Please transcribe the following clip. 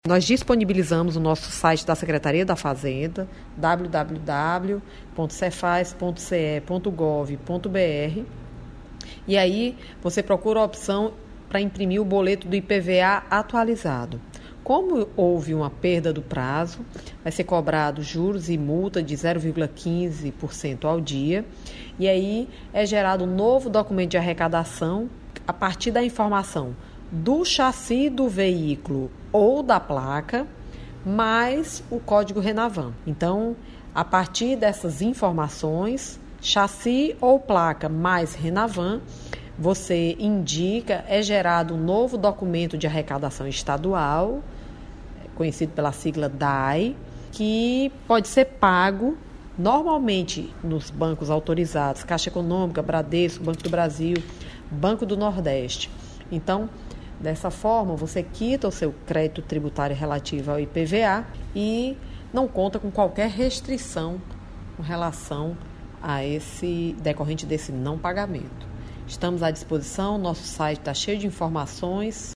Nós disponibilizamos o nosso site da Secretaria da Fazenda, www.cefaz.ce.gov.br, e aí você procura a opção para imprimir o boleto do IPVA atualizado. Como houve uma perda do prazo, vai ser cobrado juros e multa de 0,15% ao dia, e aí é gerado um novo documento de arrecadação a partir da informação do chassi do veículo ou da placa, mais o código RENAVAM. Então, a partir dessas informações, chassi ou placa mais RENAVAM, você indica, é gerado um novo documento de arrecadação estadual, conhecido pela sigla DAI, que pode ser pago normalmente nos bancos autorizados, Caixa Econômica, Bradesco, Banco do Brasil, Banco do Nordeste. Então, dessa forma, você quita o seu crédito tributário relativo ao IPVA e não conta com qualquer restrição com relação a esse decorrente desse não pagamento. Estamos à disposição, nosso site está cheio de informações.